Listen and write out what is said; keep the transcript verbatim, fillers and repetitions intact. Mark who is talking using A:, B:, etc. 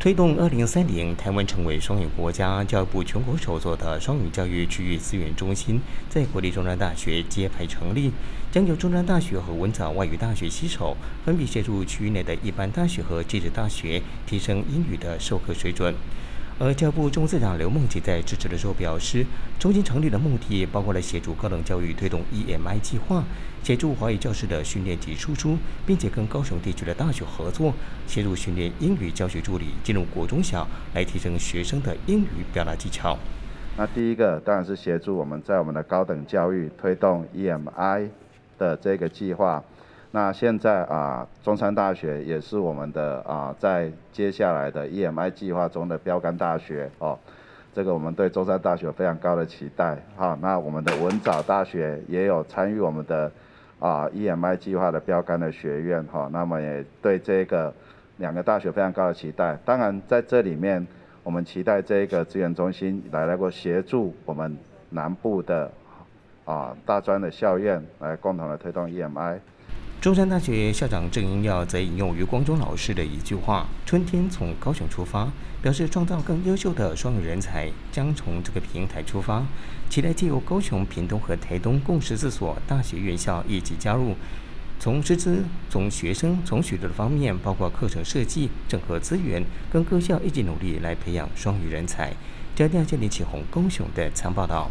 A: 推动二零三零台湾成为双语国家，教育部全国首座的双语教育区域资源中心在国立中山大学揭牌成立，将由中山大学和文藻外语大学携手，分别协助区域内的一般大学和技职大学提升英语的授课水准。而教育部中次长刘梦吉在致辞的时候表示，中心成立的目的包括了协助高等教育推动 E M I 计划，协助华语教师的训练及输出，并且跟高雄地区的大学合作，协助训练英语教学助理进入国中小，来提升学生的英语表达技巧。
B: 那第一个当然是协助我们在我们的高等教育推动 E M I 的这个计划。那现在啊，中山大学也是我们的啊，在接下来的 E M I 计划中的标杆大学哦。这个我们对中山大学有非常高的期待哈。那我们的文藻大学也有参与我们的啊 E M I 计划的标杆的学院哈。那么也对这个两个大学非常高的期待。当然在这里面，我们期待这个资源中心来能够协助我们南部的啊大专的校院来共同的推动 E M I。
A: 中山大学校长郑英耀则引用余光中老师的一句话：“春天从高雄出发”，表示创造更优秀的双语人才将从这个平台出发，期待借由高雄、屏东和台东共十四所大学院校一起加入，从师资、从学生、从许多的方面，包括课程设计、整合资源，跟各校一起努力来培养双语人才。焦点见林启宏高雄的参报道。